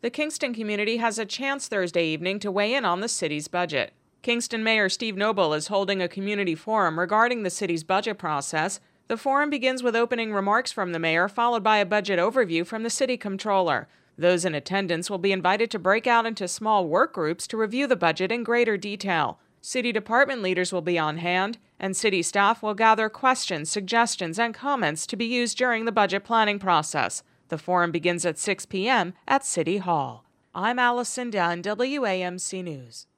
The Kingston community has a chance Thursday evening to weigh in on the city's budget. Kingston Mayor Steve Noble is holding a community forum regarding the city's budget process. The forum begins with opening remarks from the mayor, followed by a budget overview from the city comptroller. Those in attendance will be invited to break out into small work groups to review the budget in greater detail. City department leaders will be on hand, and city staff will gather questions, suggestions, and comments to be used during the budget planning process. The forum begins at 6 p.m. at City Hall. I'm Allison Dunn, WAMC News.